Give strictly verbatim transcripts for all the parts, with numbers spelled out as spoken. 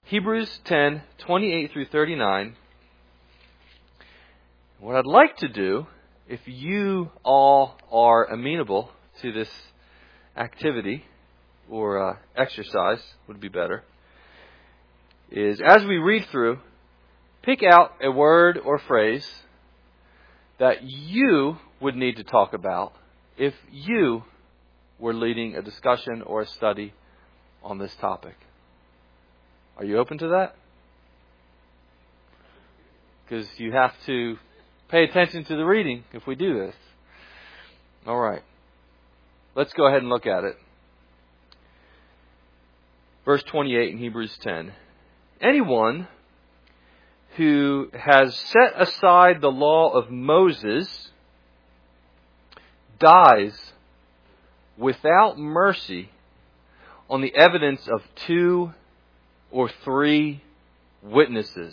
Hebrews ten, twenty-eight through thirty-nine. What I'd like to do, if you all are amenable to this activity, or uh, exercise would be better, is as we read through, pick out a word or phrase that you would need to talk about if you were leading a discussion or a study on this topic. Are you open to that? Because you have to pay attention to the reading if we do this. All right. Let's go ahead and look at it. Verse twenty-eight in Hebrews ten. Anyone who has set aside the law of Moses dies without mercy on the evidence of two or three witnesses.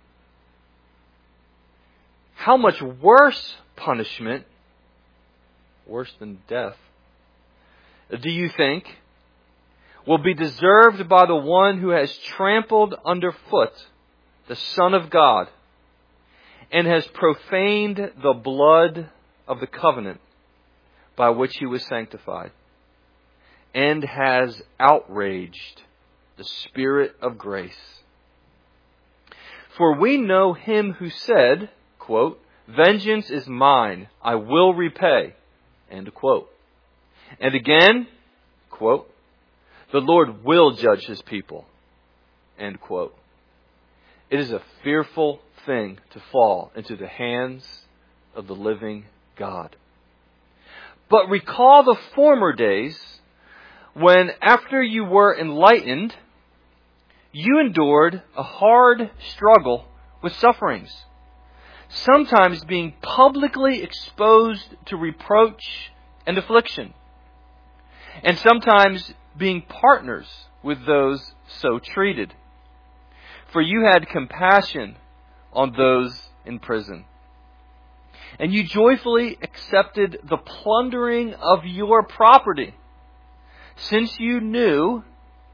How much worse punishment, worse than death, do you think will be deserved by the one who has trampled underfoot the Son of God and has profaned the blood of the covenant by which he was sanctified, and has outraged the Spirit of grace? For we know him who said, quote, "Vengeance is mine, I will repay," end quote. And again, quote, "The Lord will judge his people," end quote. It is a fearful thing to fall into the hands of the living God. But recall the former days when, after you were enlightened, you endured a hard struggle with sufferings, sometimes being publicly exposed to reproach and affliction, and sometimes being partners with those so treated. For you had compassion on those in prison, and you joyfully accepted the plundering of your property, since you knew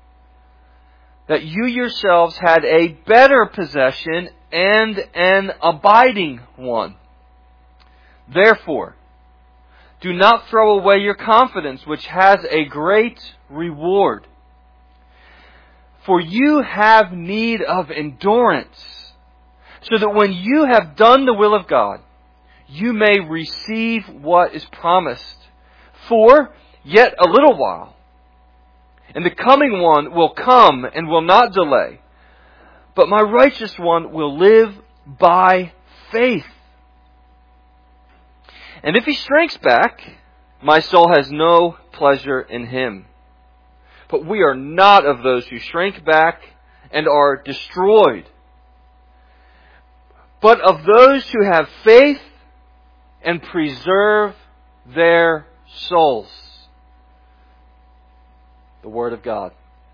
that you yourselves had a better possession and an abiding one. Therefore, do not throw away your confidence, which has a great reward. For you have need of endurance, so that when you have done the will of God, you may receive what is promised. For yet a little while, and the coming one will come and will not delay. But my righteous one will live by faith. And if he shrinks back, my soul has no pleasure in him. But we are not of those who shrink back and are destroyed, but of those who have faith and preserve their souls. The Word of God.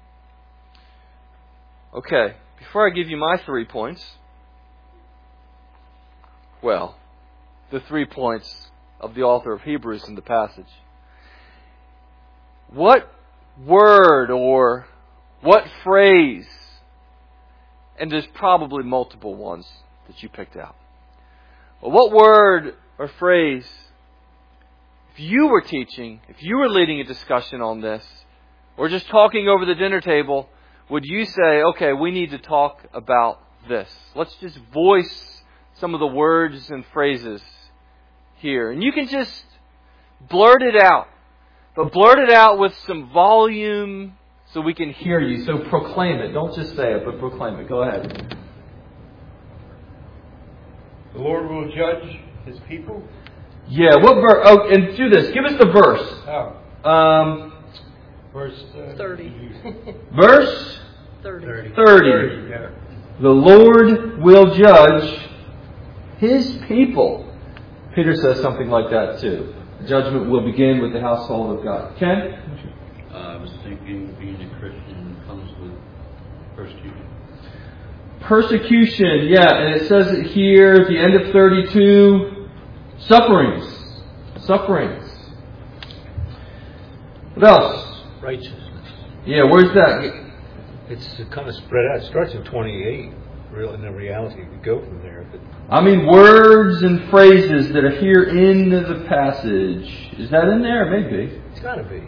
Okay, before I give you my three points, well, the three points of the author of Hebrews in the passage. What word or what phrase, and there's probably multiple ones that you picked out, but what word or phrase, if you were teaching, if you were leading a discussion on this, or just talking over the dinner table, would you say, okay, we need to talk about this? Let's just voice some of the words and phrases here. And you can just blurt it out. But blurt it out with some volume so we can hear you. So proclaim it. Don't just say it, but proclaim it. Go ahead. The Lord will judge his people. Yeah, what verse? Oh, and do this. Give us the verse. Oh. Um... Verse uh, thirty. Verse thirty. thirty. thirty. Yeah. The Lord will judge his people. Peter says something like that too. Judgment will begin with the household of God. Ken? Uh, I was thinking being a Christian comes with persecution. Persecution, yeah, and it says it here at the end of thirty-two. Sufferings. Sufferings. What else? Righteousness. Yeah, where's that? It's kind of spread out. It starts in twenty-eight, real in the reality. We go from there. But I mean, words and phrases that are here in the passage. Is that in there? Maybe. it's got to be.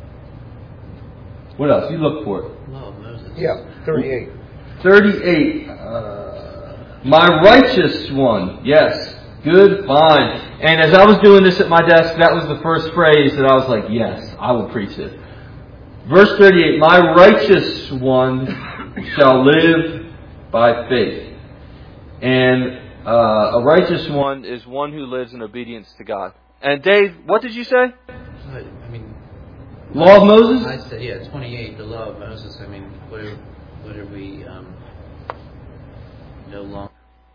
What else? You look for it. Law of Moses. Yeah, thirty-eight. thirty-eight. Uh, my righteous one. Yes. Good. Fine. And as I was doing this at my desk, that was the first phrase that I was like, yes, I will preach it. Verse thirty-eight. My righteous one shall live by faith. And uh, a righteous one is one who lives in obedience to God. And Dave, what did you say? I, I mean, Law of Moses? I said, yeah, twenty-eight, the law of Moses. I mean, what are, what are we um, no longer?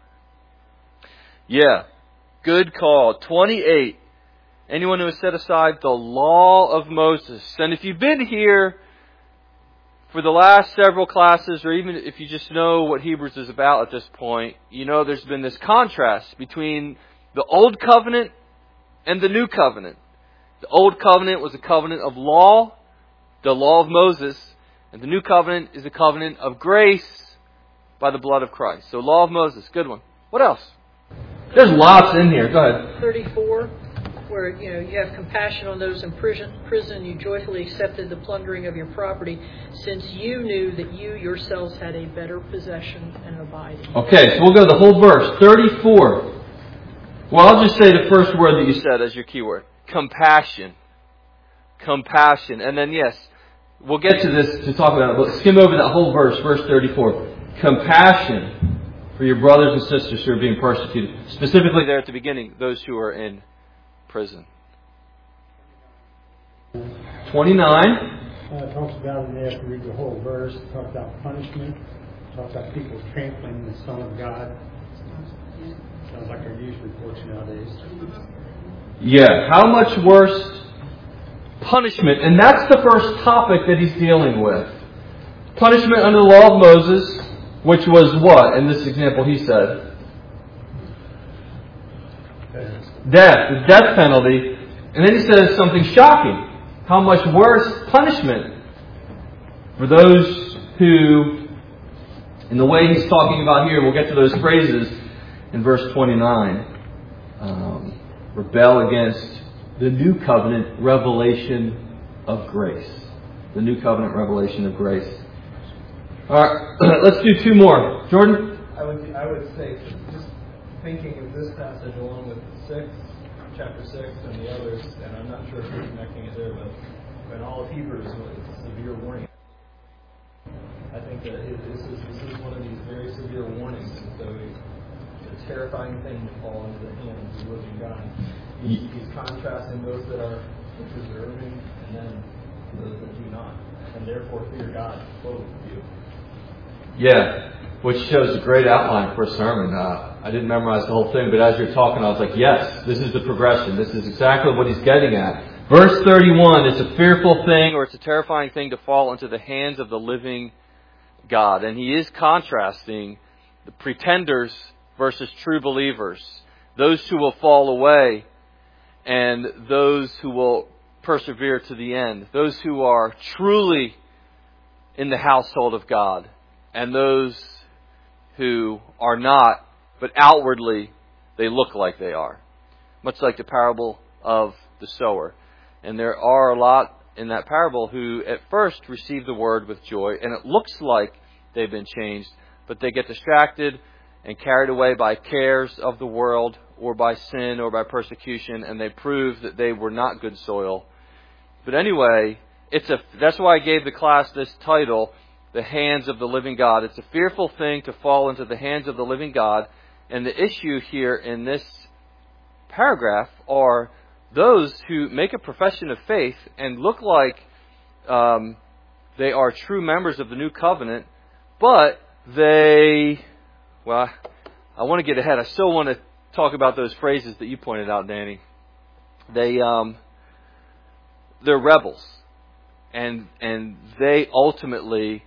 Yeah. Good call. twenty-eight. Anyone who has set aside the law of Moses. And if you've been here for the last several classes, or even if you just know what Hebrews is about at this point, you know there's been this contrast between the Old Covenant and the New Covenant. The Old Covenant was a covenant of law, the law of Moses, and the New Covenant is a covenant of grace by the blood of Christ. So law of Moses, good one. What else? There's lots in here. Go ahead. thirty-four, where you know you have compassion on those in prison. Prison, you joyfully accepted the plundering of your property, since you knew that you yourselves had a better possession and abiding. Okay, so we'll go to the whole verse. thirty-four. Well, I'll just say the first word that you said as your keyword. Compassion. Compassion. And then, yes, we'll get to this to talk about it, but skim over that whole verse, verse thirty-four. Compassion for your brothers and sisters who are being persecuted. Specifically there at the beginning, those who are in prison. twenty-nine. Uh, it talks about, and you have to read the whole verse, it talks about punishment, it talks about people trampling the Son of God. Sounds like our news reports nowadays. Yeah, how much worse punishment? And that's the first topic that he's dealing with. Punishment under the law of Moses, which was what? In this example he said? Death, the death penalty. And then he says something shocking. How much worse punishment for those who, in the way he's talking about here, we'll get to those phrases in verse twenty-nine, um, rebel against the new covenant revelation of grace. The new covenant revelation of grace. All right, let's do two more. Jordan? I would I would say, just thinking of this passage along with six, chapter six, and the others, and I'm not sure if you're connecting it there, but in all of Hebrews, it's a severe warning. I think that it, this is this is one of these very severe warnings, and so it's a terrifying thing to fall into the hands of the living God. He's, he's contrasting those that are preserving, and then those that do not, and therefore fear God. Both of you. Yeah, which shows a great outline for a sermon. Uh, I didn't memorize the whole thing, but as you're talking, I was like, yes, this is the progression. This is exactly what he's getting at. Verse thirty-one, it's a fearful thing or it's a terrifying thing to fall into the hands of the living God. And he is contrasting the pretenders versus true believers. Those who will fall away and those who will persevere to the end. Those who are truly in the household of God. And those who are not, but outwardly they look like they are. Much like the parable of the sower. And there are a lot in that parable who at first receive the word with joy, and it looks like they've been changed, but they get distracted and carried away by cares of the world or by sin or by persecution, and they prove that they were not good soil. But anyway, it's a that's why I gave the class this title, The Hands of the Living God. It's a fearful thing to fall into the hands of the living God. And the issue here in this paragraph are those who make a profession of faith and look like um, they are true members of the new covenant, but they, well, I want to get ahead. I still want to talk about those phrases that you pointed out, Danny. They, um, they're rebels, and and they ultimately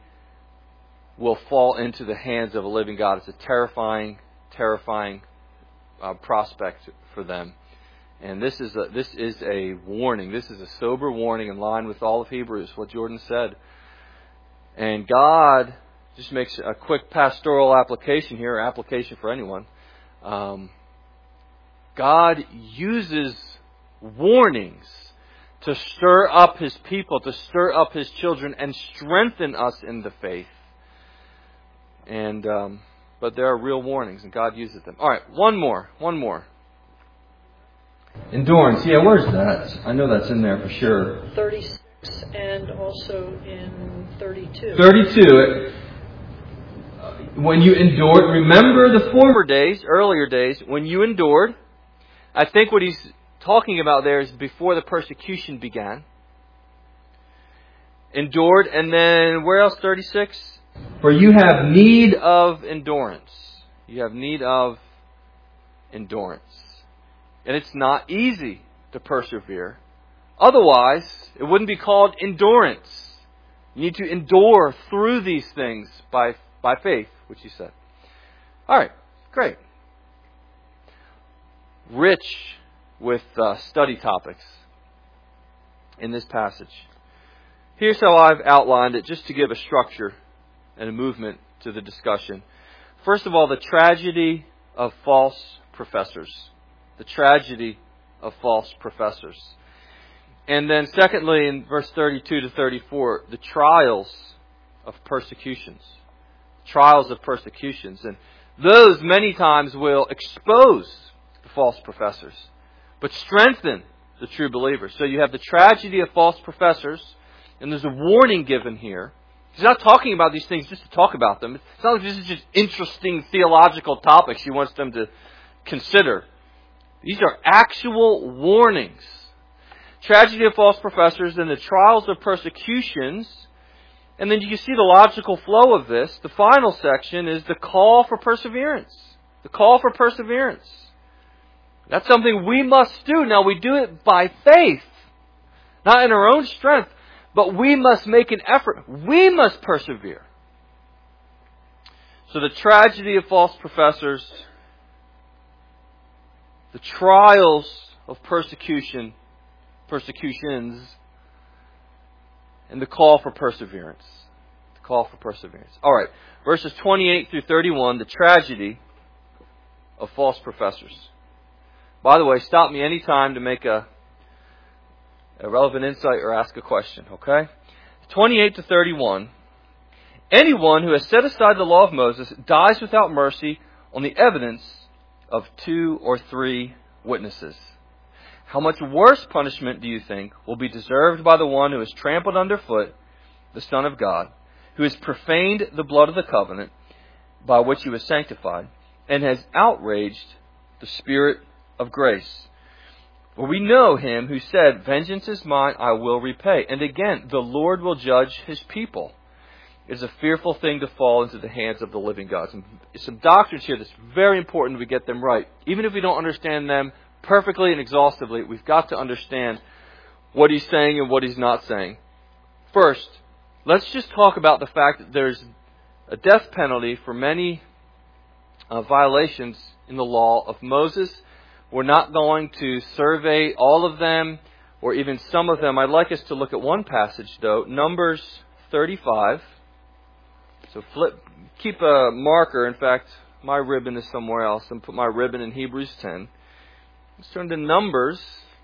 will fall into the hands of a living God. It's a terrifying, terrifying uh, prospect for them. And this is a this is a warning. This is a sober warning in line with all of Hebrews, what Jordan said. And God just makes a quick pastoral application here, application for anyone. Um, God uses warnings to stir up His people, to stir up His children, and strengthen us in the faith. And um, but there are real warnings, and God uses them. All right, one more, one more. Endurance. Yeah, where's that? I know that's in there for sure. thirty-six and also in thirty-two. thirty-two. When you endured, remember the former days, earlier days, when you endured. I think what he's talking about there is before the persecution began. Endured, and then where else? thirty-six. For you have need of endurance. You have need of endurance. And it's not easy to persevere. Otherwise, it wouldn't be called endurance. You need to endure through these things by, by faith, which he said. All right, great. Rich with uh, study topics in this passage. Here's how I've outlined it, just to give a structure and a movement to the discussion. First of all, the tragedy of false professors. The tragedy of false professors. And then secondly, in verse thirty-two to thirty-four, the trials of persecutions. Trials of persecutions. And those many times will expose the false professors, but strengthen the true believers. So you have the tragedy of false professors, and there's a warning given here. He's not talking about these things just to talk about them. It's not like this is just interesting theological topics he wants them to consider. These are actual warnings. Tragedy of false professors, and the trials of persecutions. And then you can see the logical flow of this. The final section is the call for perseverance. The call for perseverance. That's something we must do. Now, we do it by faith, not in our own strength, but we must make an effort. We must persevere. So the tragedy of false professors, the trials of persecution, persecutions, and the call for perseverance. The call for perseverance. All right, verses twenty-eight through thirty-one, the tragedy of false professors. By the way, stop me anytime to make a, a relevant insight or ask a question, okay? twenty-eight to thirty-one. Anyone who has set aside the law of Moses dies without mercy on the evidence of two or three witnesses. How much worse punishment do you think will be deserved by the one who has trampled underfoot the Son of God, who has profaned the blood of the covenant by which he was sanctified, and has outraged the Spirit of grace? For we know him who said, "Vengeance is mine, I will repay." And again, the Lord will judge his people. It is a fearful thing to fall into the hands of the living God. Some, some doctrines here that's very important we get them right. Even if we don't understand them perfectly and exhaustively, we've got to understand what he's saying and what he's not saying. First, let's just talk about the fact that there's a death penalty for many uh, violations in the law of Moses. We're not going to survey all of them or even some of them. I'd like us to look at one passage, though, Numbers thirty-five. So flip, keep a marker. In fact, my ribbon is somewhere else. And put my ribbon in Hebrews ten. Let's turn to Numbers.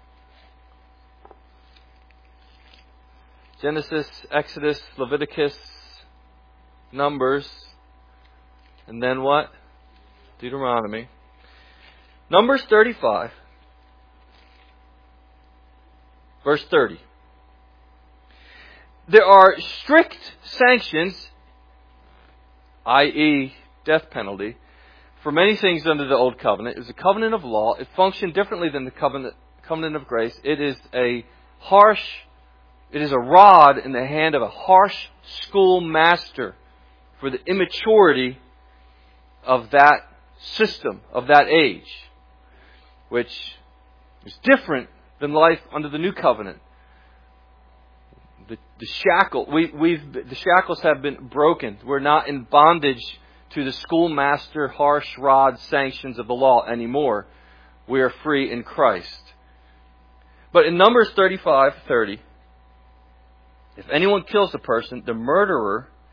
Genesis, Exodus, Leviticus, Numbers. And then what? Deuteronomy. Numbers thirty-five. Verse thirty. There are strict sanctions, that is death penalty, for many things under the Old Covenant. It was a covenant of law. It functioned differently than the covenant, covenant of grace. It is a harsh, it is a rod in the hand of a harsh schoolmaster for the immaturity of that system, of that age, which is different than life under the New Covenant. The, the shackle, we, we've, the shackles have been broken. We're not in bondage to the schoolmaster, harsh rod sanctions of the law anymore. We are free in Christ. But in Numbers thirty-five thirty, if anyone kills a person, the murderer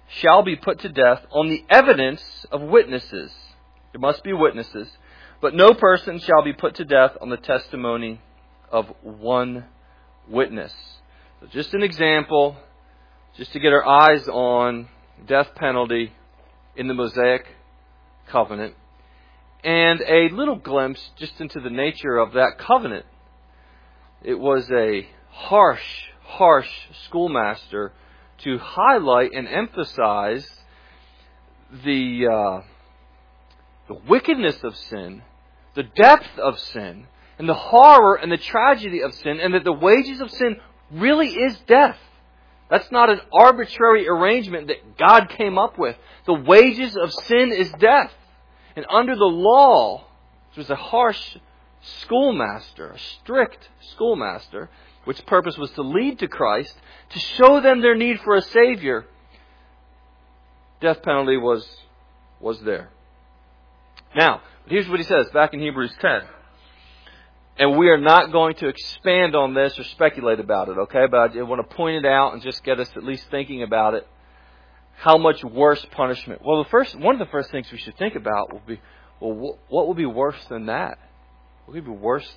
shall be put to death on the evidence of witnesses. There must be witnesses. But no person shall be put to death on the testimony of one witness. So just an example, just to get our eyes on death penalty in the Mosaic covenant, and a little glimpse just into the nature of that covenant. It was a harsh, harsh schoolmaster to highlight and emphasize the uh, the wickedness of sin, the depth of sin, and the horror and the tragedy of sin, and that the wages of sin really is death. That's not an arbitrary arrangement that God came up with. The wages of sin is death. And under the law, which was a harsh schoolmaster, a strict schoolmaster, which purpose was to lead to Christ, to show them their need for a Savior, death penalty was, was there. Now, here's what he says back in Hebrews ten. And we are not going to expand on this or speculate about it, okay? But I want to point it out and just get us at least thinking about it. How much worse punishment? Well, the first one of the first things we should think about will be, well, what would be worse than that? What would be worse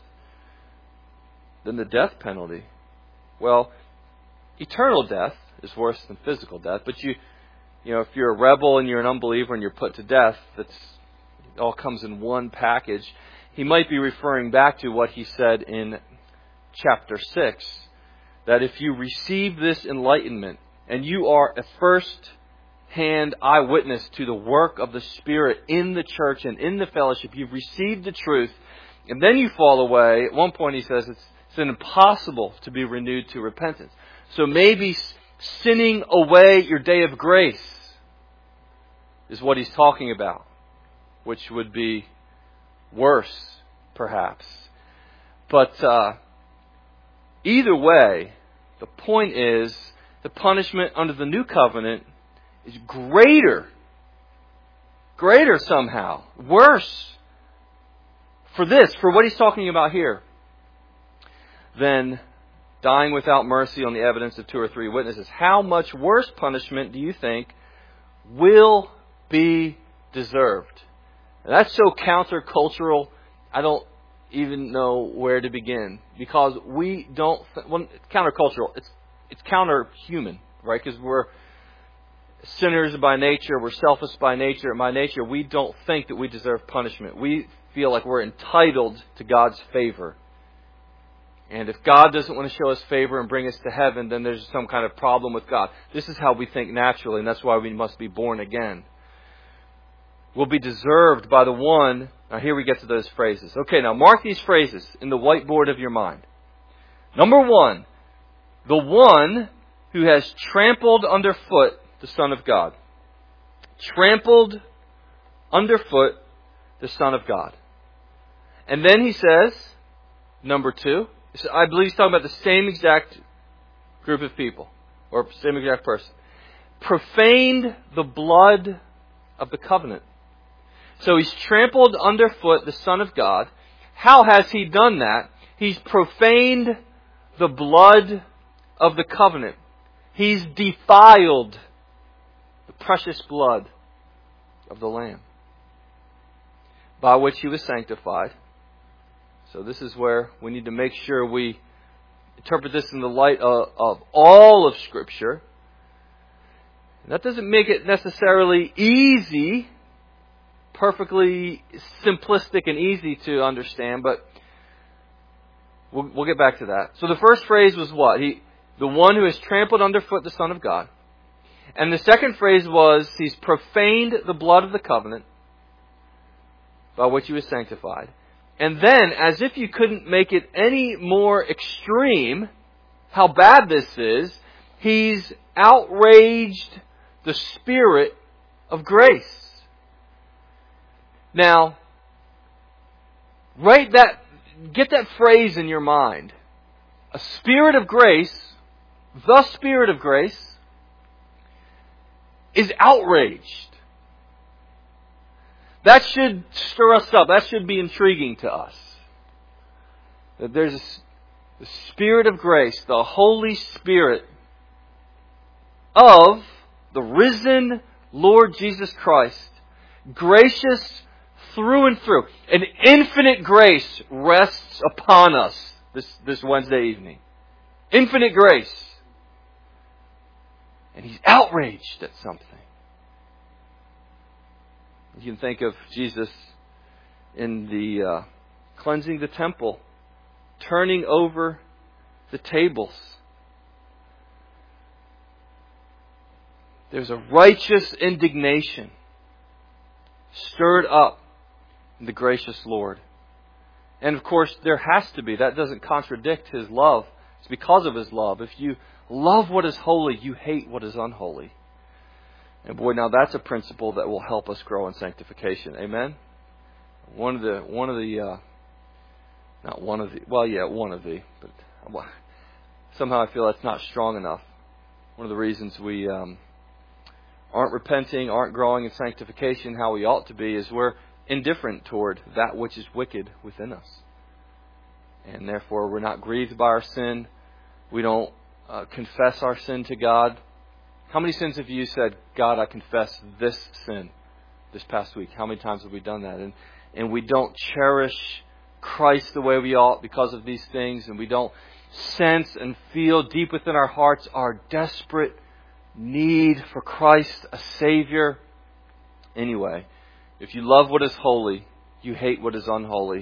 than the death penalty? Well, eternal death is worse than physical death. But you, you know, if you're a rebel and you're an unbeliever and you're put to death, that's it all comes in one package. He might be referring back to what he said in chapter six, that if you receive this enlightenment and you are a first-hand eyewitness to the work of the Spirit in the church and in the fellowship, you've received the truth, and then you fall away. At one point he says it's, it's impossible to be renewed to repentance. So maybe sinning away your day of grace is what he's talking about, which would be worse, perhaps. But uh, either way, the point is the punishment under the new covenant is greater, greater somehow, worse for this, for what he's talking about here, than dying without mercy on the evidence of two or three witnesses. How much worse punishment do you think will be deserved? And that's so countercultural, I don't even know where to begin. Because we don't... Th- well, it's countercultural. It's it's counter-human, right? Because we're sinners by nature. We're selfish by nature. And by nature, we don't think that we deserve punishment. We feel like we're entitled to God's favor. And if God doesn't want to show us favor and bring us to heaven, then there's some kind of problem with God. This is how we think naturally, and that's why we must be born again. Will be deserved by the one. Now here we get to those phrases. Okay, now mark these phrases in the whiteboard of your mind. Number one, the one who has trampled underfoot the Son of God. Trampled underfoot the Son of God. And then he says, number two, I believe he's talking about the same exact group of people, or same exact person. Profaned the blood of the covenant. So he's trampled underfoot the Son of God. How has he done that? He's profaned the blood of the covenant. He's defiled the precious blood of the Lamb, by which he was sanctified. So this is where we need to make sure we interpret this in the light of, of all of Scripture. That doesn't make it necessarily easy, perfectly simplistic and easy to understand, but we'll, we'll get back to that. So the first phrase was what? He, the one who has trampled underfoot the Son of God. And the second phrase was, he's profaned the blood of the covenant by which he was sanctified. And then, as if you couldn't make it any more extreme, how bad this is, he's outraged the Spirit of grace. Now, write that, get that phrase in your mind. A Spirit of grace, the Spirit of grace, is outraged. That should stir us up. That should be intriguing to us. That there's a, the Spirit of grace, the Holy Spirit of the risen Lord Jesus Christ, gracious through and through. An infinite grace rests upon us this, this Wednesday evening. Infinite grace. And He's outraged at something. You can think of Jesus in the uh, cleansing the temple, turning over the tables. There's a righteous indignation stirred up in the gracious Lord. And of course, there has to be. That doesn't contradict His love. It's because of His love. If you love what is holy, you hate what is unholy. And boy, now that's a principle that will help us grow in sanctification. Amen? One of the, one of the, uh, not one of the, well, yeah, one of the, but well, somehow I feel that's not strong enough. One of the reasons we um, aren't repenting, aren't growing in sanctification how we ought to be is we're indifferent toward that which is wicked within us. And therefore, we're not grieved by our sin. We don't uh, confess our sin to God. How many sins have you said, God, I confess this sin this past week? How many times have we done that? And and we don't cherish Christ the way we ought because of these things. And we don't sense and feel deep within our hearts our desperate need for Christ, a Savior. Anyway, if you love what is holy, you hate what is unholy.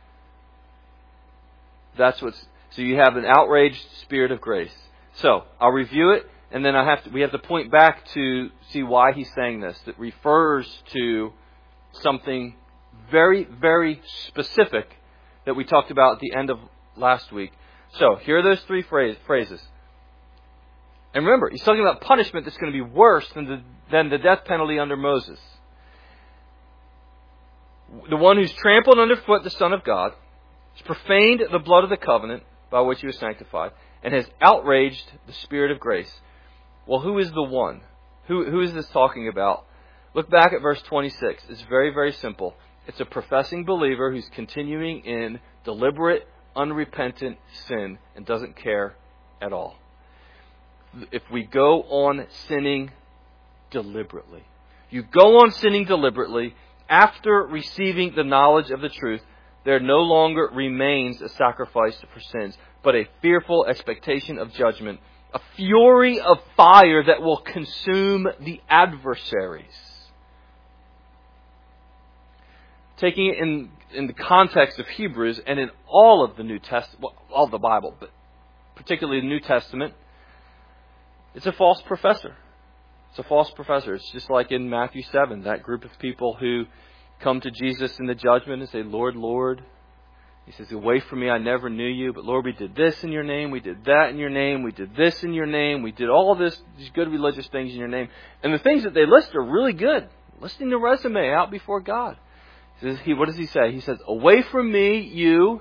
That's what's, so you have an outraged spirit of grace. So, I'll review it. And then I have to, we have to point back to see why he's saying this. That refers to something very, very specific that we talked about at the end of last week. So, here are those three phrase, phrases. And remember, he's talking about punishment that's going to be worse than the, than the death penalty under Moses. The one who's trampled underfoot the Son of God, has profaned the blood of the covenant by which he was sanctified, and has outraged the Spirit of grace. Well, who is the one? Who, who is this talking about? Look back at verse twenty-six. It's very, very simple. It's a professing believer who's continuing in deliberate, unrepentant sin and doesn't care at all. If we go on sinning deliberately, you go on sinning deliberately after receiving the knowledge of the truth, there no longer remains a sacrifice for sins, but a fearful expectation of judgment. A fury of fire that will consume the adversaries. Taking it in, in the context of Hebrews and in all of the New Testament, well, all of the Bible, but particularly the New Testament, it's a false professor. It's a false professor. It's just like in Matthew seven, that group of people who come to Jesus in the judgment and say, Lord, Lord. He says, away from me, I never knew you. But Lord, we did this in your name. We did that in your name. We did this in your name. We did all of this, these good religious things in your name. And the things that they list are really good. Listing the resume out before God. He says, he, what does he say? He says, away from me, you.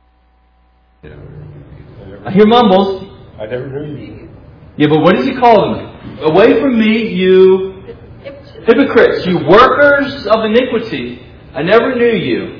I hear mumbles. I never knew you. Yeah, but what does he call them? Away from me, you hypocrites, you workers of iniquity. I never knew you.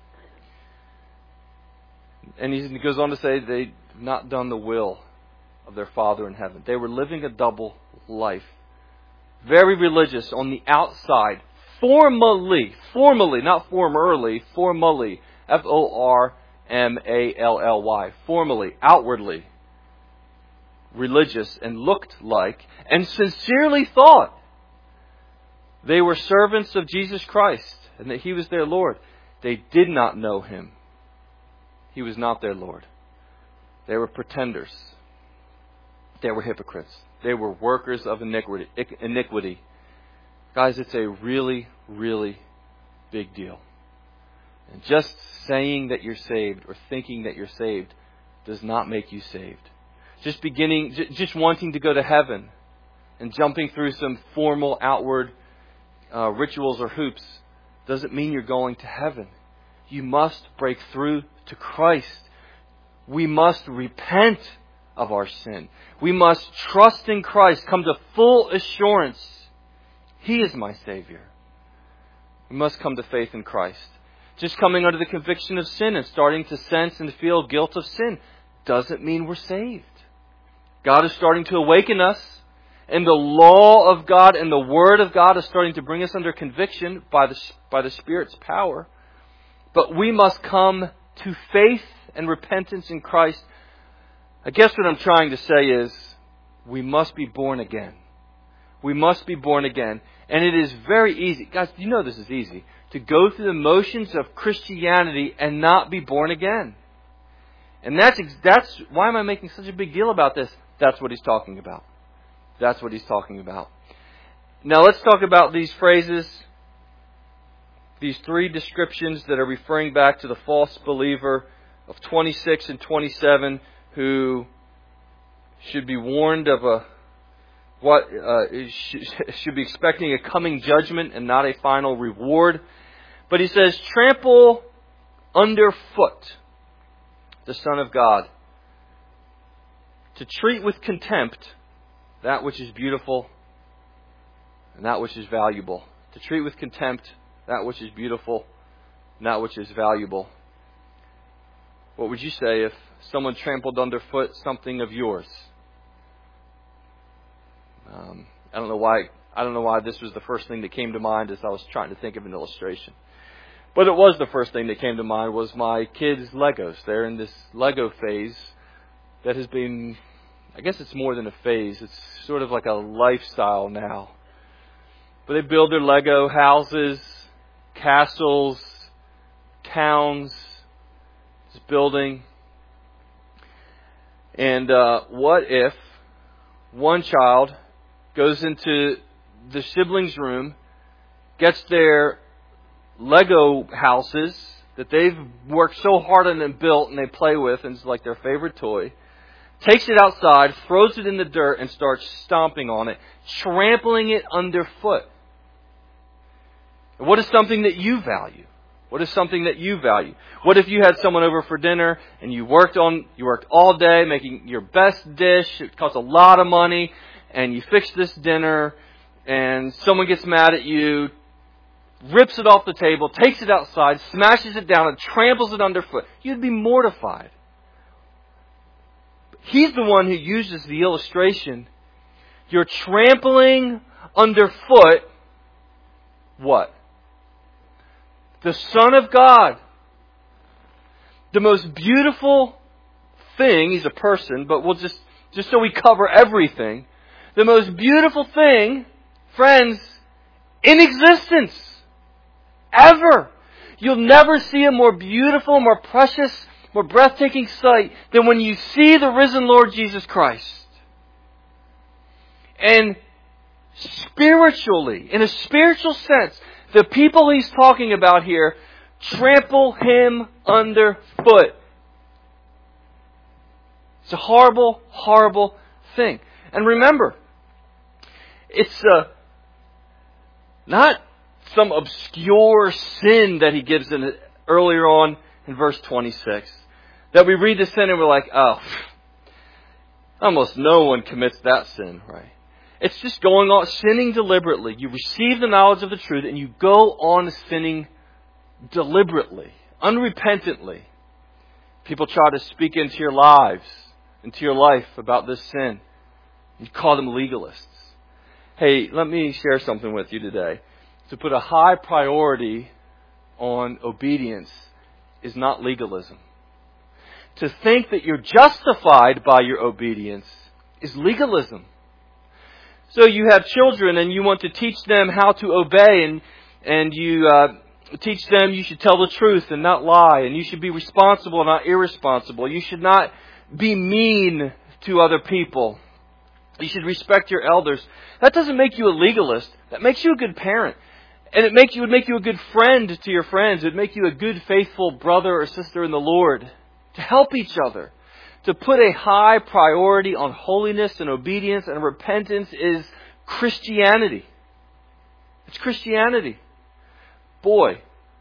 And he goes on to say they've not done the will of their Father in heaven. They were living a double life. Very religious on the outside. Formally. Formally. Not formerly. Formally. F O R M A L L Y. Formally. Outwardly. Religious and looked like and sincerely thought they were servants of Jesus Christ and that He was their Lord. They did not know Him. He was not their Lord. They were pretenders. They were hypocrites. They were workers of iniquity. iniquity. Guys, it's a really, really big deal. And just saying that you're saved or thinking that you're saved does not make you saved. Just beginning, just wanting to go to heaven and jumping through some formal outward uh, rituals or hoops doesn't mean you're going to heaven. You must break through to Christ. We must repent of our sin. We must trust in Christ, come to full assurance. He is my Savior. We must come to faith in Christ. Just coming under the conviction of sin and starting to sense and feel guilt of sin doesn't mean we're saved. God is starting to awaken us and the law of God and the Word of God is starting to bring us under conviction by the, by the Spirit's power. But we must come to faith and repentance in Christ. I guess what I'm trying to say is we must be born again. We must be born again. And it is very easy. Guys, you know this is easy. To go through the motions of Christianity and not be born again. And that's, that's why am I making such a big deal about this? That's what he's talking about. That's what he's talking about. Now let's talk about these phrases, these three descriptions that are referring back to the false believer of twenty-six and twenty-seven who should be warned of a what uh, should be expecting a coming judgment and not a final reward. But he says, trample underfoot the Son of God. To treat with contempt that which is beautiful and that which is valuable. To treat with contempt that which is beautiful and that which is valuable. What would you say if someone trampled underfoot something of yours? Um, I don't know why. I don't know why this was the first thing that came to mind as I was trying to think of an illustration. But it was the first thing that came to mind was my kids' Legos. They're in this Lego phase that has been, I guess it's more than a phase. It's sort of like a lifestyle now. But they build their Lego houses, castles, towns, this building. And uh, what if one child goes into the siblings' room, gets their Lego houses that they've worked so hard on and built and they play with and it's like their favorite toy, takes it outside, throws it in the dirt and starts stomping on it, trampling it underfoot. What is something that you value? What is something that you value? What if you had someone over for dinner and you worked on you worked all day making your best dish, it costs a lot of money, and you fix this dinner and someone gets mad at you, rips it off the table, takes it outside, smashes it down and tramples it underfoot. You'd be mortified. He's the one who uses the illustration. You're trampling underfoot what? The Son of God. The most beautiful thing, he's a person, but we'll just, just so we cover everything. The most beautiful thing, friends, in existence. Ever. You'll never see a more beautiful, more precious, more breathtaking sight than when you see the risen Lord Jesus Christ. And spiritually, in a spiritual sense, the people he's talking about here trample him underfoot. It's a horrible, horrible thing. And remember, it's uh, not some obscure sin that he gives in it earlier on in verse twenty-six. That we read the sin and we're like, oh, almost no one commits that sin, right? It's just going on, sinning deliberately. You receive the knowledge of the truth and you go on sinning deliberately, unrepentantly. People try to speak into your lives, into your life about this sin. You call them legalists. Hey, let me share something with you today. To put a high priority on obedience is not legalism. To think that you're justified by your obedience is legalism. So you have children and you want to teach them how to obey, and and you uh, teach them you should tell the truth and not lie, and you should be responsible and not irresponsible. You should not be mean to other people. You should respect your elders. That doesn't make you a legalist. That makes you a good parent. And it makes you, would make you a good friend to your friends. It would make you a good, faithful brother or sister in the Lord. To help each other. To put a high priority on holiness and obedience and repentance is Christianity. It's Christianity. Boy.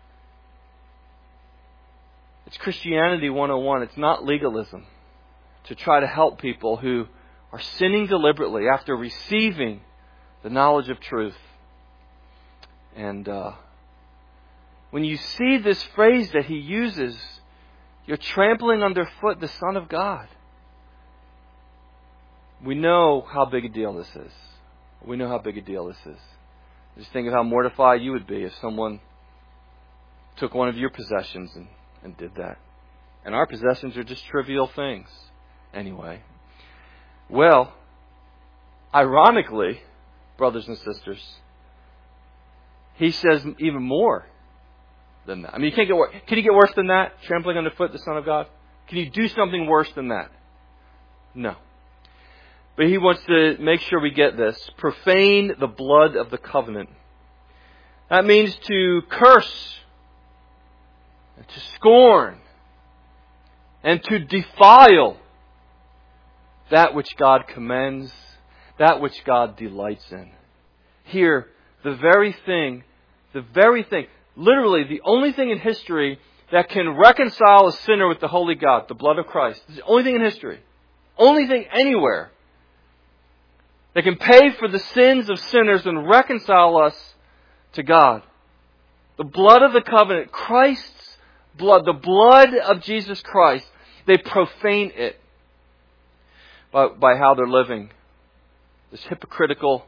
It's Christianity one oh one. It's not legalism. To try to help people who are sinning deliberately after receiving the knowledge of truth. And uh, when you see this phrase that he uses, you're trampling underfoot the Son of God. We know how big a deal this is. We know how big a deal this is. Just think of how mortified you would be if someone took one of your possessions and, and did that. And our possessions are just trivial things anyway. Well, ironically, brothers and sisters, he says even more than that. I mean, you can't get worse. Can you get worse than that? Trampling underfoot the Son of God? Can you do something worse than that? No. But he wants to make sure we get this. Profane the blood of the covenant. That means to curse, and to scorn, and to defile that which God commends, that which God delights in. Here, the very thing, the very thing, literally the only thing in history that can reconcile a sinner with the holy God, the blood of Christ. It's the only thing in history. Only thing anywhere that can pay for the sins of sinners and reconcile us to God. The blood of the covenant, Christ's blood, the blood of Jesus Christ. They profane it by, by how they're living. This hypocritical,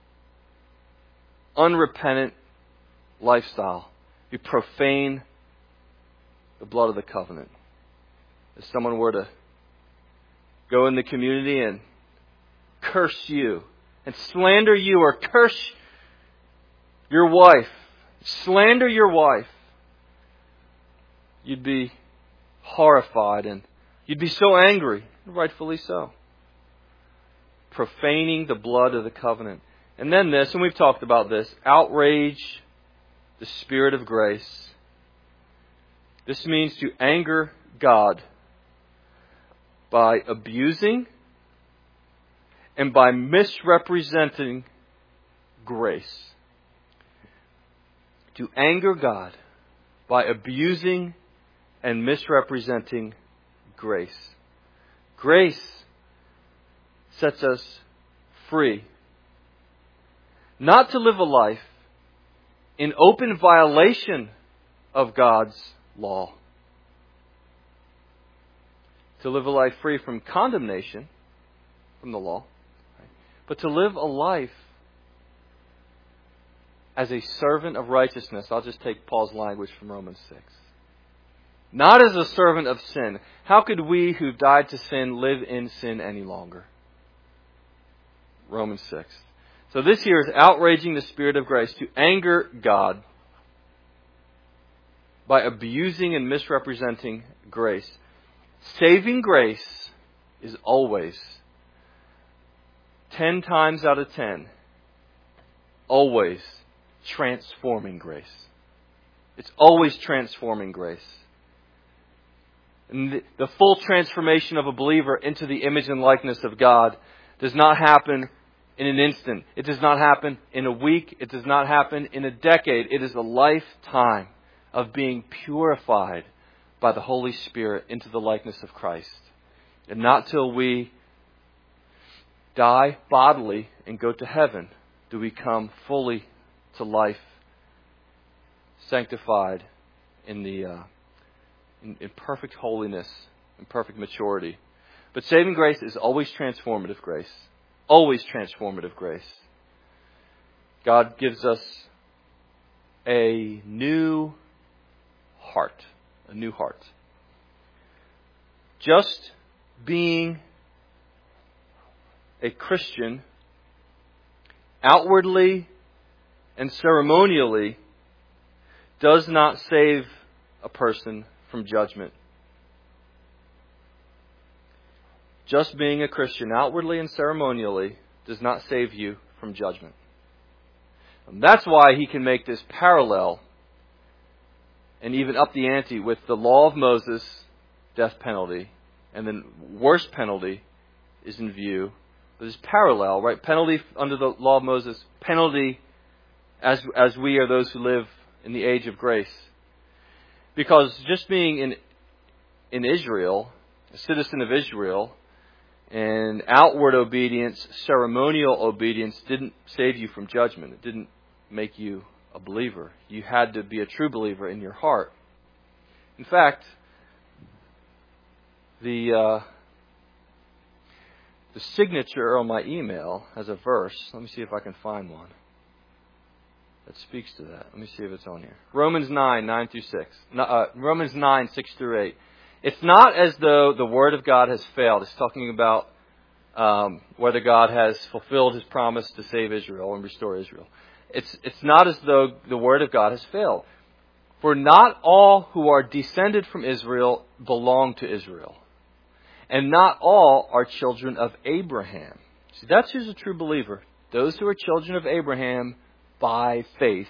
unrepentant lifestyle. You profane the blood of the covenant. If someone were to go in the community and curse you and slander you or curse your wife, slander your wife, you'd be horrified and you'd be so angry, rightfully so. Profaning the blood of the covenant. And then this, and we've talked about this, outrage the Spirit of grace. This means to anger God by abusing and by misrepresenting grace. To anger God by abusing and misrepresenting grace. Grace sets us free. Not to live a life in open violation of God's law. To live a life free from condemnation from the law. But to live a life as a servant of righteousness. I'll just take Paul's language from Romans six. Not as a servant of sin. How could we who've died to sin live in sin any longer? Romans six. So this here is outraging the Spirit of grace, to anger God by abusing and misrepresenting grace. Saving grace is always, ten times out of ten, always transforming grace. It's always transforming grace. And the, the full transformation of a believer into the image and likeness of God does not happen in an instant. It does not happen in a week. It does not happen in a decade. It is a lifetime of being purified by the Holy Spirit into the likeness of Christ. And not till we die bodily and go to heaven do we come fully to life, sanctified in the uh, in, in perfect holiness and perfect maturity. But saving grace is always transformative grace. Always transformative grace. God gives us a new heart. A new heart. Just being a Christian outwardly and ceremonially does not save a person from judgment. Just being a Christian outwardly and ceremonially does not save you from judgment. And that's why he can make this parallel and even up the ante with the law of Moses, death penalty, and then worse penalty is in view. There's parallel, right? Penalty under the law of Moses, penalty as as we are those who live in the age of grace. Because just being in in Israel, a citizen of Israel, and outward obedience, ceremonial obedience didn't save you from judgment. It didn't make you a believer. You had to be a true believer in your heart. In fact, the uh, the signature on my email has a verse. Let me see if I can find one that speaks to that. Let me see if it's on here. Romans nine, nine through six. No, uh, Romans nine, six through eight. It's not as though the Word of God has failed. It's talking about um, whether God has fulfilled His promise to save Israel and restore Israel. It's, it's not as though the Word of God has failed. For not all who are descended from Israel belong to Israel. And not all are children of Abraham. See, that's who's a true believer. Those who are children of Abraham by faith.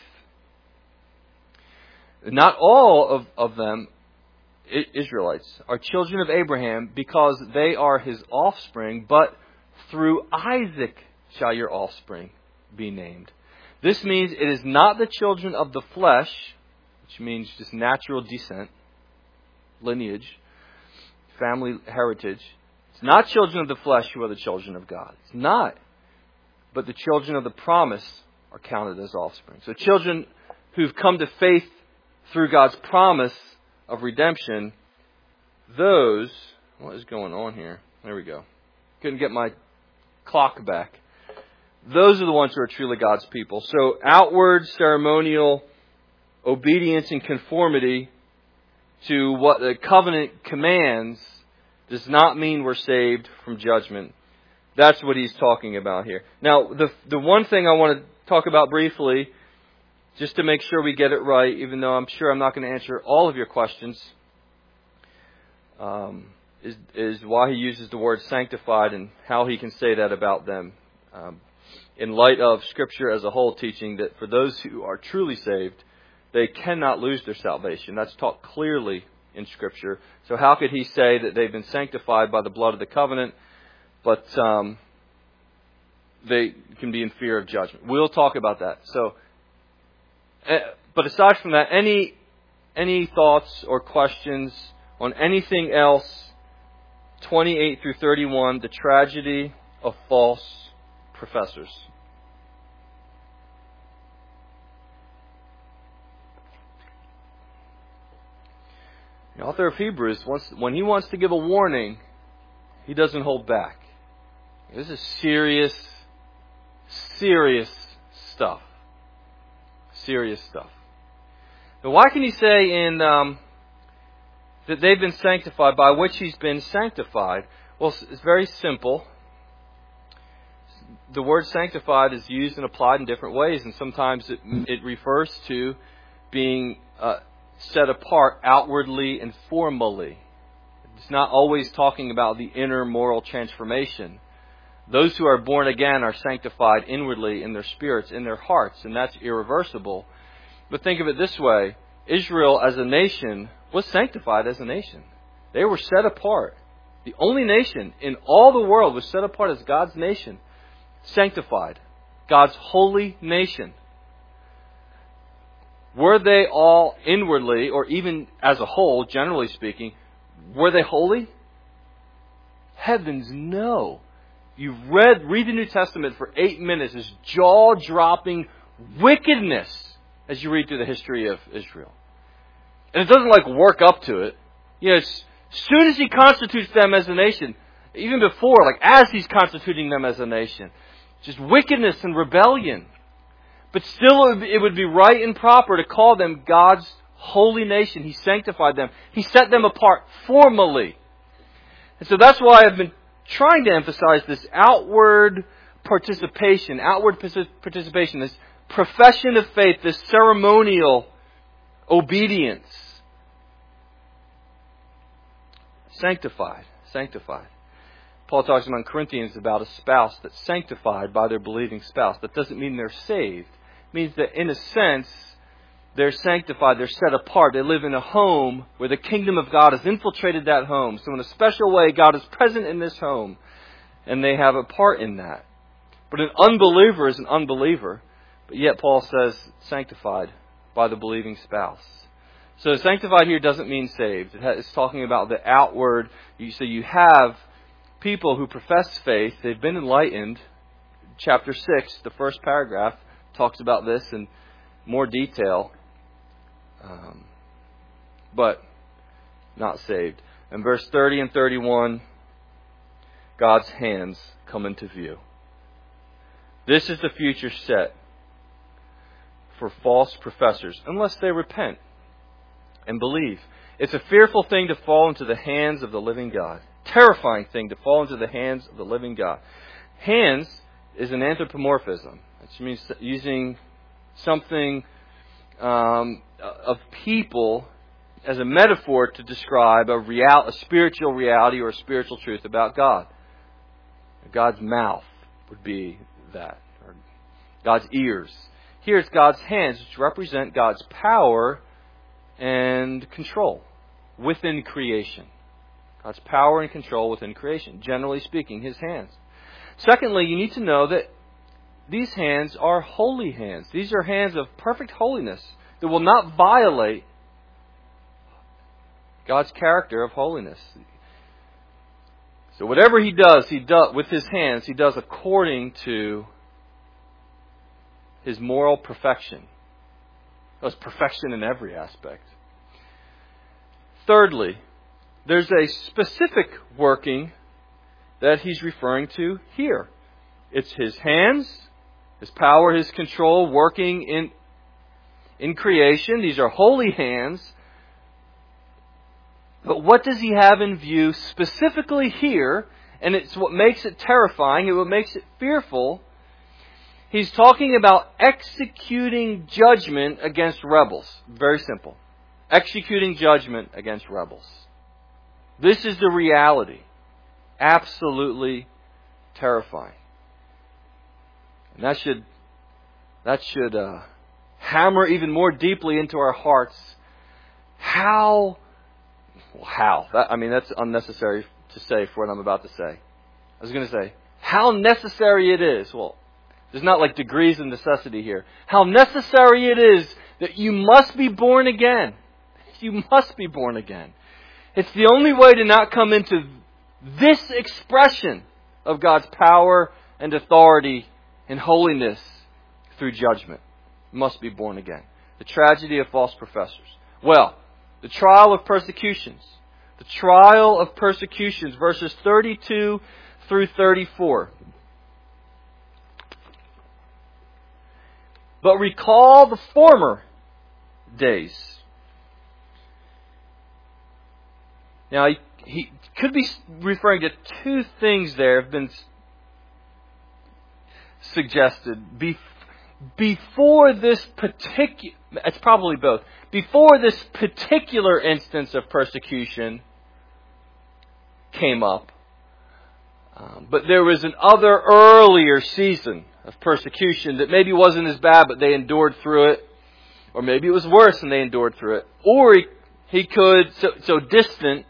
Not all of, of them, Israelites, are children of Abraham because they are his offspring, but through Isaac shall your offspring be named. This means it is not the children of the flesh, which means just natural descent, lineage, family heritage. It's not children of the flesh who are the children of God. It's not. But the children of the promise are counted as offspring. So children who've come to faith through God's promise of redemption, those, what is going on here? There we go. Couldn't get my clock back. Those are the ones who are truly God's people. So outward ceremonial obedience and conformity to what the covenant commands does not mean we're saved from judgment. That's what he's talking about here. Now, the the one thing I want to talk about briefly, just to make sure we get it right, even though I'm sure I'm not going to answer all of your questions, um, is, is why he uses the word sanctified and how he can say that about them. Um, in light of Scripture as a whole teaching that for those who are truly saved, they cannot lose their salvation. That's taught clearly in Scripture. So how could he say that they've been sanctified by the blood of the covenant, but um, they can be in fear of judgment? We'll talk about that. So, but aside from that, any any thoughts or questions on anything else? twenty-eight through thirty-one, the tragedy of false professors. The author of Hebrews, wants, when he wants to give a warning, he doesn't hold back. This is serious, serious stuff. Serious stuff. Now, why can he say in um, that they've been sanctified, by which he's been sanctified? Well, it's very simple. The word sanctified is used and applied in different ways, and sometimes it, it refers to being uh, set apart outwardly and formally. It's not always talking about the inner moral transformation. Those who are born again are sanctified inwardly in their spirits, in their hearts, and that's irreversible. But think of it this way. Israel as a nation was sanctified as a nation. They were set apart. The only nation in all the world was set apart as God's nation. Sanctified. God's holy nation. Were they all inwardly, or even as a whole, generally speaking, were they holy? Heavens, no. You read, read the New Testament for eight minutes. It's jaw-dropping wickedness as you read through the history of Israel. And it doesn't like work up to it. You know, as soon as he constitutes them as a nation, even before, like as he's constituting them as a nation, just wickedness and rebellion. But still, it would be right and proper to call them God's holy nation. He sanctified them. He set them apart formally. And so that's why I've been trying to emphasize this outward participation, outward participation, this profession of faith, this ceremonial obedience. Sanctified, sanctified. Paul talks about in Corinthians about a spouse that's sanctified by their believing spouse. That doesn't mean they're saved. It means that in a sense, they're sanctified, they're set apart. They live in a home where the kingdom of God has infiltrated that home. So in a special way, God is present in this home. And they have a part in that. But an unbeliever is an unbeliever. But yet Paul says sanctified by the believing spouse. So sanctified here doesn't mean saved. It's talking about the outward. So you have people who profess faith. They've been enlightened. Chapter six, the first paragraph, talks about this in more detail. Um, but not saved. In verse thirty and thirty-one, God's hands come into view. This is the future set for false professors, unless they repent and believe. It's a fearful thing to fall into the hands of the living God. Terrifying thing to fall into the hands of the living God. Hands is an anthropomorphism. It means using something um, of people as a metaphor to describe a, real, a spiritual reality or a spiritual truth about God. God's mouth would be that, or God's ears. Here it's God's hands, which represent God's power and control within creation. God's power and control within creation. Generally speaking, His hands. Secondly, you need to know that these hands are holy hands. These are hands of perfect holiness that will not violate God's character of holiness. So whatever He does, He does with His hands, He does according to His moral perfection. That's perfection in every aspect. Thirdly, there's a specific working that He's referring to here. It's His hands, His power, His control working in, in creation. These are holy hands. But what does He have in view specifically here? And it's what makes it terrifying and what makes it fearful. He's talking about executing judgment against rebels. Very simple. Executing judgment against rebels. This is the reality. Absolutely terrifying. And that should, that should uh, hammer even more deeply into our hearts how... Well, how? That, I mean, that's unnecessary to say for what I'm about to say. I was going to say, how necessary it is. Well, there's not like degrees of necessity here. How necessary it is that you must be born again. You must be born again. It's the only way to not come into this expression of God's power and authority and holiness through judgment. You must be born again. The tragedy of false professors. Well, the trial of persecutions. The trial of persecutions, verses thirty-two through thirty-four. But recall the former days. Now, he, he could be referring to two things there have been suggested. Be, before this particular, it's probably both. Before this particular instance of persecution came up, um, but there was an other earlier season of persecution that maybe wasn't as bad, but they endured through it, or maybe it was worse and they endured through it, or he, he could so, so distant,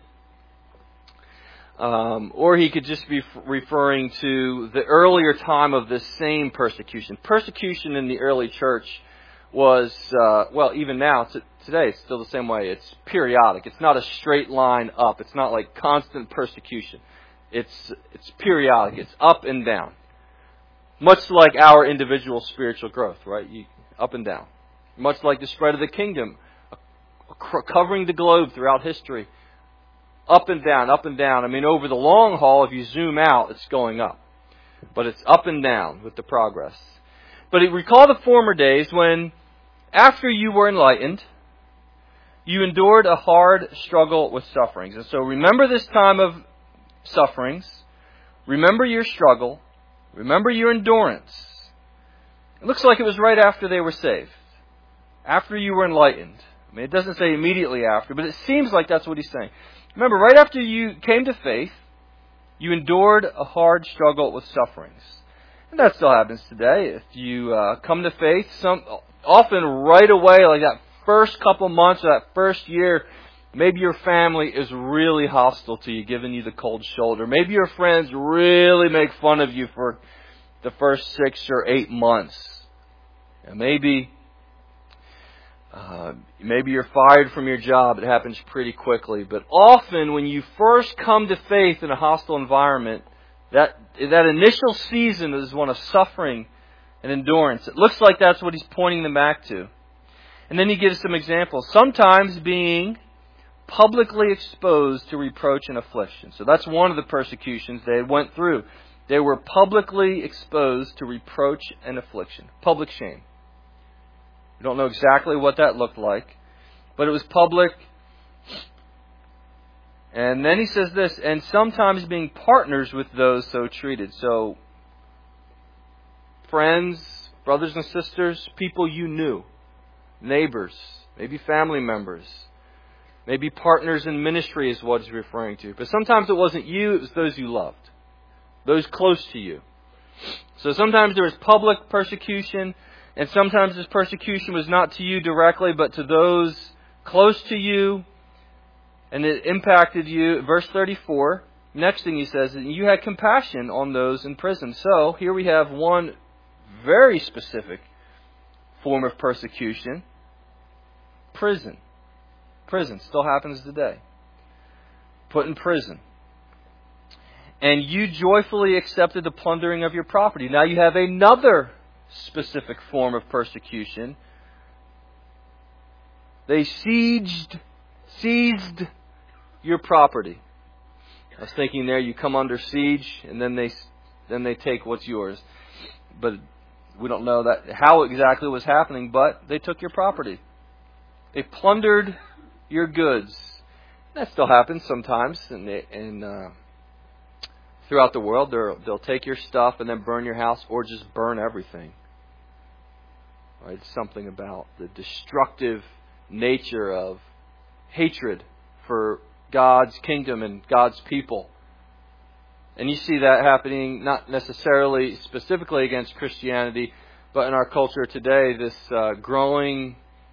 um, or he could just be referring to the earlier time of this same persecution. Persecution in the early church was, uh, well, even now, t- today, it's still the same way. It's periodic. It's not a straight line up. It's not like constant persecution. It's it's periodic. It's up and down. Much like our individual spiritual growth, right? You, up and down. Much like the spread of the kingdom, covering the globe throughout history. Up and down, up and down. I mean, over the long haul, if you zoom out, it's going up. But it's up and down with the progress. But recall the former days when, after you were enlightened, you endured a hard struggle with sufferings. And so remember this time of sufferings. Remember your struggle. Remember your endurance. It looks like it was right after they were saved. After you were enlightened. I mean, it doesn't say immediately after, but it seems like that's what he's saying. Remember, right after you came to faith, you endured a hard struggle with sufferings. And that still happens today. If you uh, come to faith, some often right away, like that first couple months or that first year, maybe your family is really hostile to you, giving you the cold shoulder. Maybe your friends really make fun of you for the first six or eight months. And maybe uh, maybe you're fired from your job. It happens pretty quickly. But often when you first come to faith in a hostile environment, that that initial season is one of suffering and endurance. It looks like that's what he's pointing them back to. And then he gives some examples. Sometimes being publicly exposed to reproach and affliction. So that's one of the persecutions they went through. They were publicly exposed to reproach and affliction. Public shame. We don't know exactly what that looked like, but it was public. And then he says this, and sometimes being partners with those so treated. So, friends, brothers and sisters, people you knew, neighbors, maybe family members, maybe partners in ministry is what he's referring to. But sometimes it wasn't you, it was those you loved, those close to you. So sometimes there was public persecution, and sometimes this persecution was not to you directly, but to those close to you, and it impacted you. Verse thirty-four, next thing he says, that you had compassion on those in prison. So here we have one very specific form of persecution. Prison. Prison still happens today. Put in prison. And you joyfully accepted the plundering of your property. Now you have another specific form of persecution. They sieged, seized your property. I was thinking there, you come under siege, and then they then they take what's yours. But we don't know that how exactly it was happening. But they took your property. They plundered your goods. That still happens sometimes, and they, and uh, throughout the world, they'll they'll take your stuff and then burn your house, or just burn everything. Right? It's something about the destructive nature of hatred for God's kingdom and God's people. And you see that happening not necessarily specifically against Christianity, but in our culture today, this uh, growing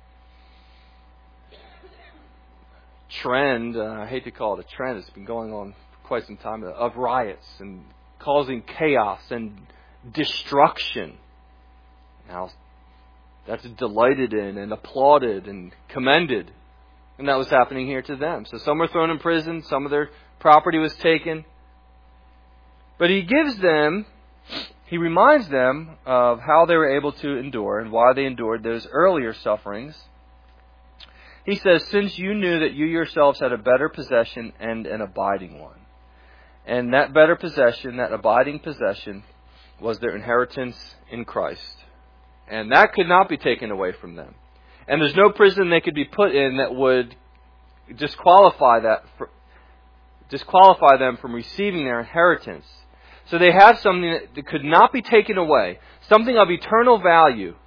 trend, uh, I hate to call it a trend, it's been going on for quite some time, of riots and causing chaos and destruction. Now, that's delighted in and applauded and commended. And that was happening here to them. So some were thrown in prison, some of their property was taken. But he gives them, he reminds them of how they were able to endure and why they endured those earlier sufferings. He says, since you knew that you yourselves had a better possession and an abiding one. And that better possession, that abiding possession, was their inheritance in Christ. And that could not be taken away from them. And there's no prison they could be put in that would disqualify that, for, disqualify them from receiving their inheritance. So they have something that could not be taken away, something of eternal value.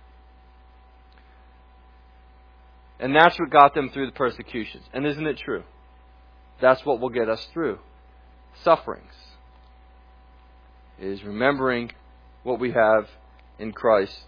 And that's what got them through the persecutions. And isn't it true? That's what will get us through sufferings. Is remembering what we have in Christ.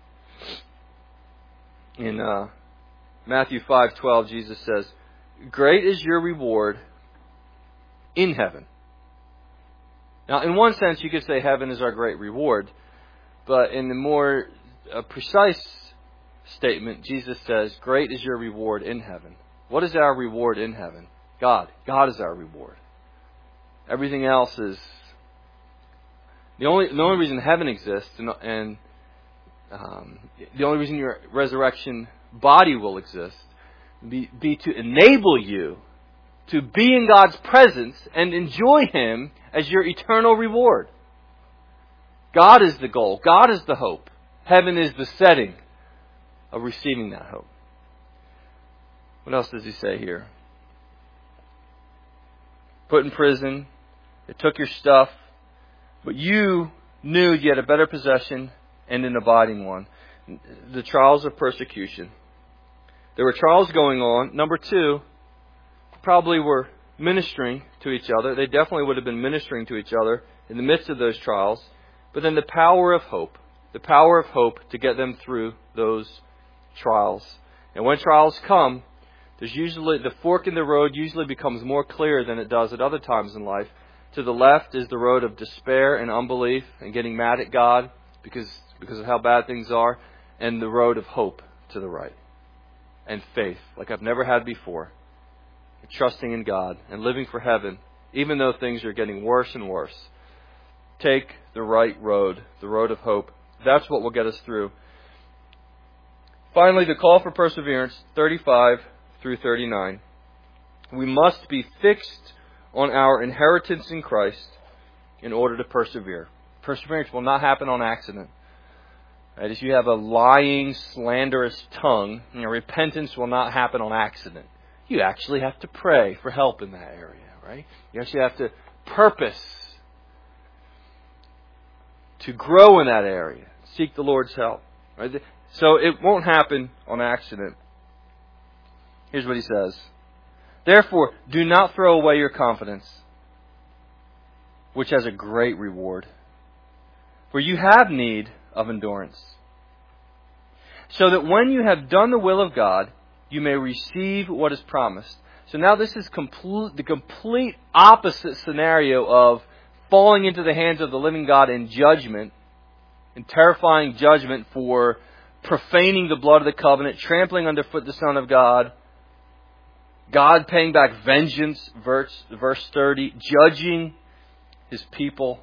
In uh, Matthew five twelve, Jesus says, great is your reward in heaven. Now, in one sense, you could say heaven is our great reward. But in the more uh, precise statement, Jesus says, great is your reward in heaven. What is our reward in heaven? God. God is our reward. Everything else is... The only, the only reason heaven exists and... and Um, the only reason your resurrection body will exist be, be to enable you to be in God's presence and enjoy Him as your eternal reward. God is the goal. God is the hope. Heaven is the setting of receiving that hope. What else does he say here? Put in prison. They took your stuff. But you knew you had a better possession and an abiding one. The trials of persecution. There were trials going on. Number two, probably were ministering to each other. They definitely would have been ministering to each other in the midst of those trials. But then the power of hope. The power of hope to get them through those trials. And when trials come, there's usually the fork in the road usually becomes more clear than it does at other times in life. To the left is the road of despair and unbelief and getting mad at God because because of how bad things are, and the road of hope to the right. And faith, like I've never had before. Trusting in God and living for heaven, even though things are getting worse and worse. Take the right road, the road of hope. That's what will get us through. Finally, the call for perseverance, thirty-five through thirty-nine. We must be fixed on our inheritance in Christ in order to persevere. Perseverance will not happen on accident. Right? As you have a lying, slanderous tongue, you know, repentance will not happen on accident. You actually have to pray for help in that area, right? You actually have to purpose to grow in that area. Seek the Lord's help. Right? So it won't happen on accident. Here's what he says. Therefore, do not throw away your confidence, which has a great reward. For you have need of endurance, so that when you have done the will of God, you may receive what is promised. So now this is complete, the complete opposite scenario of falling into the hands of the living God in judgment, in terrifying judgment for profaning the blood of the covenant, trampling underfoot the Son of God, God paying back vengeance, verse, verse thirty, judging His people,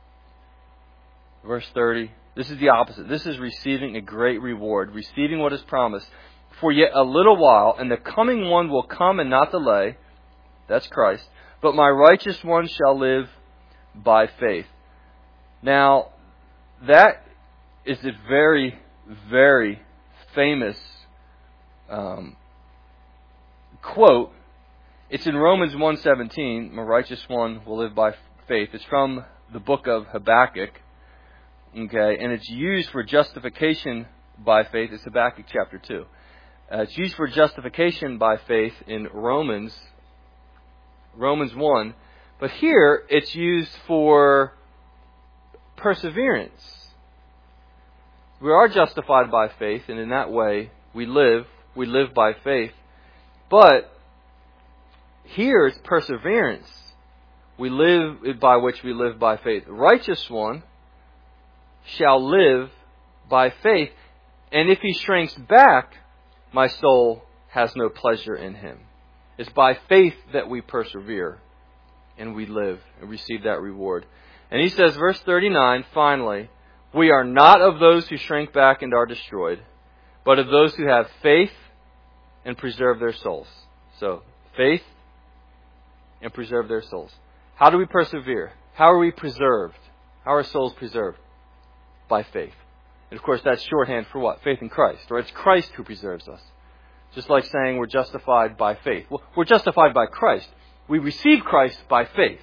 verse thirty. This is the opposite. This is receiving a great reward, receiving what is promised. For yet a little while, and the coming one will come and not delay. That's Christ. But my righteous one shall live by faith. Now, that is a very, very famous um, quote. It's in Romans one seventeen. My righteous one will live by faith. It's from the book of Habakkuk. Okay, and it's used for justification by faith. It's Habakkuk chapter two. Uh, it's used for justification by faith in Romans, Romans one. But here, it's used for perseverance. We are justified by faith, and in that way, we live. We live by faith. But here, it's perseverance. We live by which we live by faith. The righteous one shall live by faith, and if he shrinks back, my soul has no pleasure in him. It's by faith that we persevere and we live and receive that reward. And he says, verse thirty-nine, finally, we are not of those who shrink back and are destroyed, but of those who have faith and preserve their souls. So, faith and preserve their souls. How do we persevere? How are we preserved? How are souls preserved? By faith. And of course, that's shorthand for what? Faith in Christ. Or it's Christ who preserves us. Just like saying we're justified by faith. Well, we're justified by Christ. We receive Christ by faith.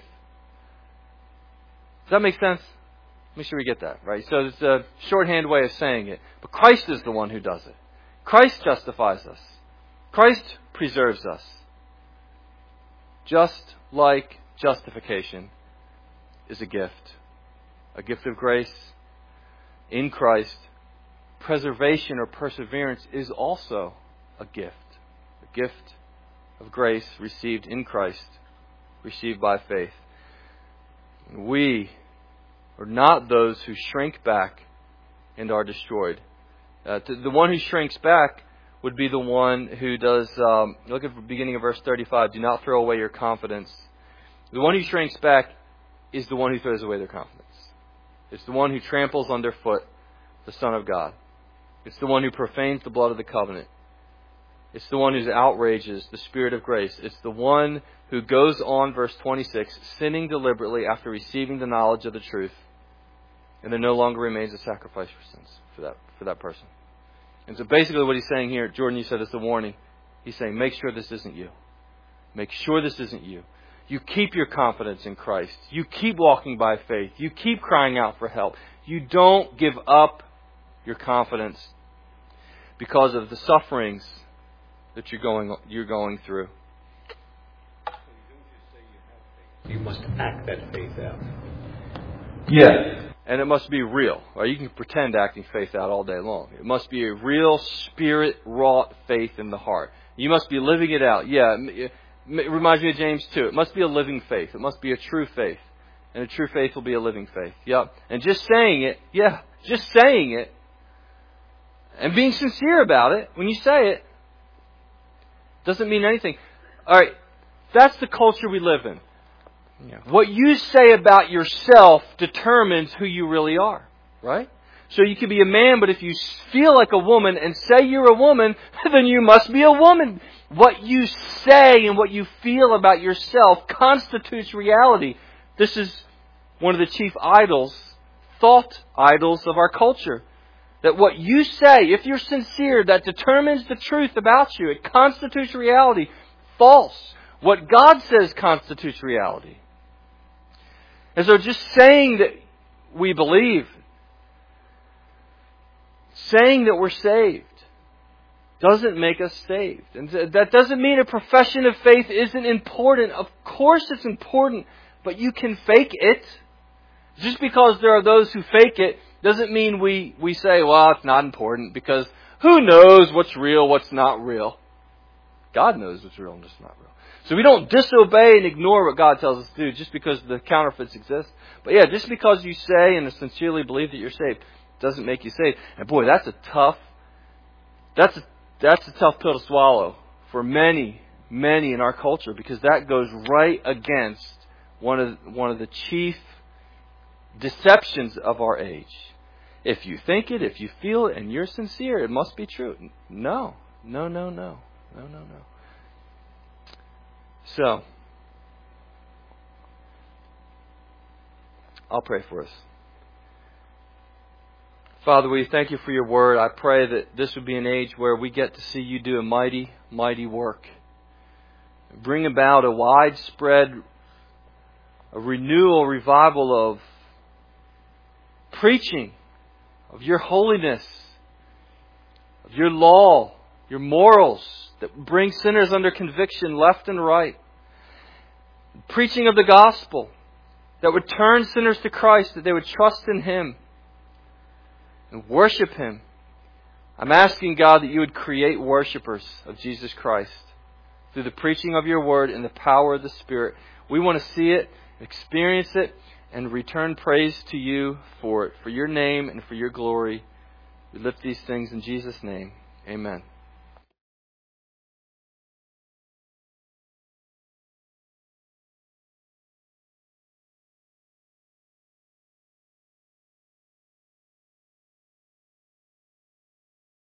Does that make sense? Make sure we get that, right? So it's a shorthand way of saying it. But Christ is the one who does it. Christ justifies us. Christ preserves us. Just like justification is a gift. A gift of grace. In Christ, preservation or perseverance is also a gift. A gift of grace received in Christ, received by faith. We are not those who shrink back and are destroyed. Uh, the one who shrinks back would be the one who does, um, look at the beginning of verse thirty-five, do not throw away your confidence. The one who shrinks back is the one who throws away their confidence. It's the one who tramples underfoot the Son of God. It's the one who profanes the blood of the covenant. It's the one who outrages the Spirit of grace. It's the one who goes on, verse twenty-six, sinning deliberately after receiving the knowledge of the truth. And there no longer remains a sacrifice for sins for that, for that person. And so basically what he's saying here, Jordan, you said it's the warning. He's saying, make sure this isn't you. Make sure this isn't you. You keep your confidence in Christ. You keep walking by faith. You keep crying out for help. You don't give up your confidence because of the sufferings that you're going you're going through. You must act that faith out. Yeah. And it must be real. Right? You can pretend acting faith out all day long. It must be a real Spirit-wrought faith in the heart. You must be living it out. Yeah. It reminds me of James two. It must be a living faith. It must be a true faith. And a true faith will be a living faith. Yep. And just saying it, yeah, just saying it, and being sincere about it, when you say it, doesn't mean anything. All right, that's the culture we live in. Yeah. What you say about yourself determines who you really are, right? So you could be a man, but if you feel like a woman and say you're a woman, then you must be a woman. What you say and what you feel about yourself constitutes reality. This is one of the chief idols, thought idols of our culture. That what you say, if you're sincere, that determines the truth about you. It constitutes reality. False. What God says constitutes reality. And so just saying that we believe, saying that we're saved, doesn't make us saved. And that doesn't mean a profession of faith isn't important. Of course it's important, but you can fake it. Just because there are those who fake it doesn't mean we, we say, well, it's not important, because who knows what's real, what's not real. God knows what's real and what's not real. So we don't disobey and ignore what God tells us to do just because the counterfeits exist. But yeah, just because you say and sincerely believe that you're saved doesn't make you saved. And boy, that's a tough, that's a, that's a tough pill to swallow for many, many in our culture, because that goes right against one of one of the chief deceptions of our age. If you think it, if you feel it, and you're sincere, it must be true. No, no, no, no, no, no, no. So, I'll pray for us. Father, we thank you for your word. I pray that this would be an age where we get to see you do a mighty, mighty work. Bring about a widespread, a renewal, revival of preaching of your holiness, of your law, your morals that bring sinners under conviction left and right. Preaching of the gospel that would turn sinners to Christ, that they would trust in Him and worship Him. I'm asking, God, that you would create worshipers of Jesus Christ through the preaching of your word and the power of the Spirit. We want to see it, experience it, and return praise to you for it, for your name and for your glory. We lift these things in Jesus' name. Amen.